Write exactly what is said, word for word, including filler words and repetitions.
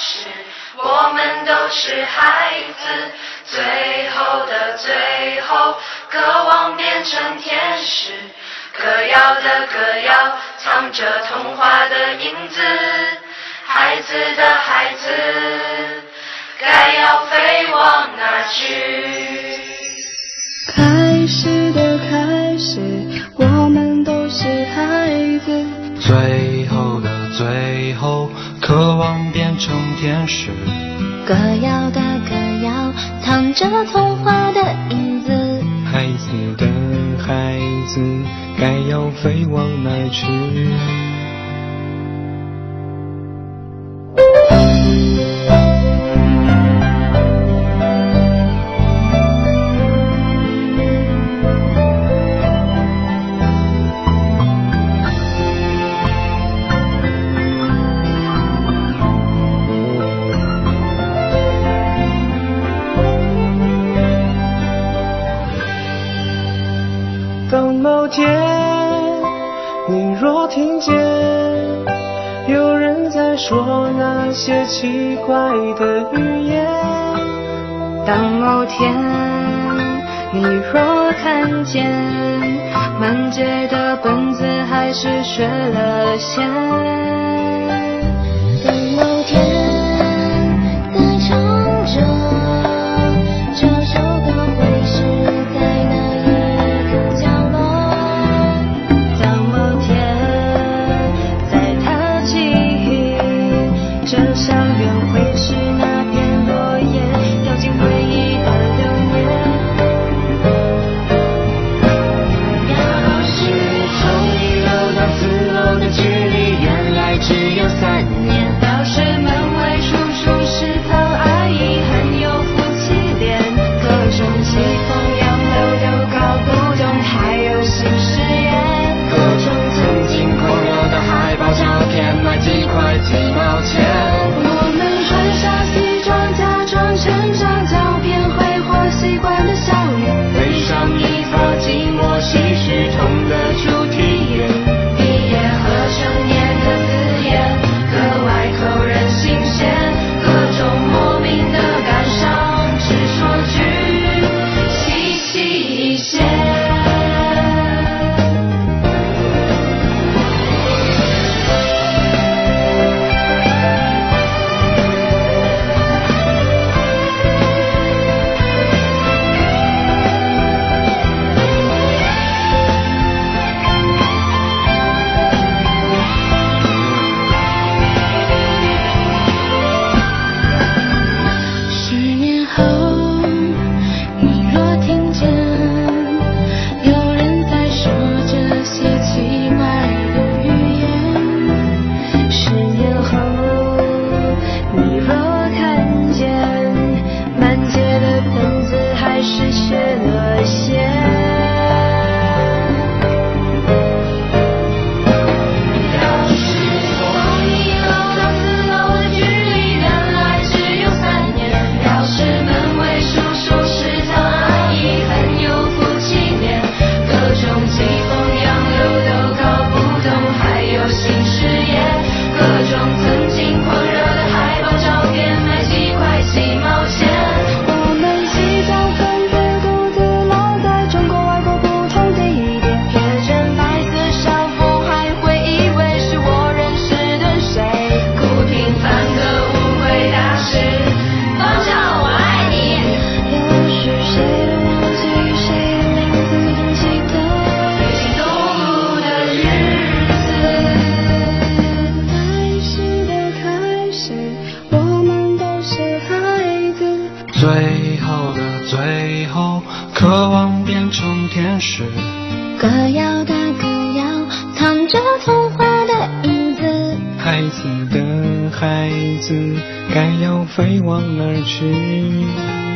始，我们都是孩子，最后的最后，渴望变成天使，歌谣的歌谣，藏着童话的影子，孩子的孩子，该要飞往哪去？ 开始的开始，我们都是孩子， 最后的最后，渴望变成天使， 歌谣的歌谣，藏着童话的影子， 孩子的孩子，该要飞往哪去？当某天你若听见有人在说那些奇怪的语言， 当某天你若看见满街的本子还是学了线，当某天在唱着这首歌会是在哪一个角落，当某天在他记忆这校园会是那片落叶掉进回忆的流年， 要是从一楼到四楼的距离原来只有三年， 要是门卫叔叔是疼阿姨很有夫妻脸，各种疾风洋流都搞不懂，还有新誓言， 各种曾经狂热的海报照片，卖几块几毛钱。 我们穿上西装，假装成张照片，挥霍习惯的笑脸， 背上一册寂寞唏嘘痛的主题眼， 毕业和成年的字眼，格外扣人心弦，各种莫名的感伤，只说句细细一些。 十年后你若听见有人在说这些奇怪的语言，十年后你若看见满街的本子还是学了线， 要是从一楼到四楼的距离原来只有三年，要是门卫叔叔是疼阿姨很有夫妻脸，各种疾风洋流都搞不懂，还有新誓言，各种曾经狂热的海报照片，卖几块几毛钱。 我们几张分子独自老在中国外国不同地点，贴着白色校服还会以为是我认识的谁， 不平凡的误会大事，方丈我爱你。 也许谁都忘记谁的名字，只记得飞行动物的日子。 开始的开始，我们都是孩子， 最后的最后，渴望变成天使， 歌谣的歌谣，藏着童话的影子， 孩子的孩子，该要飞往哪儿去？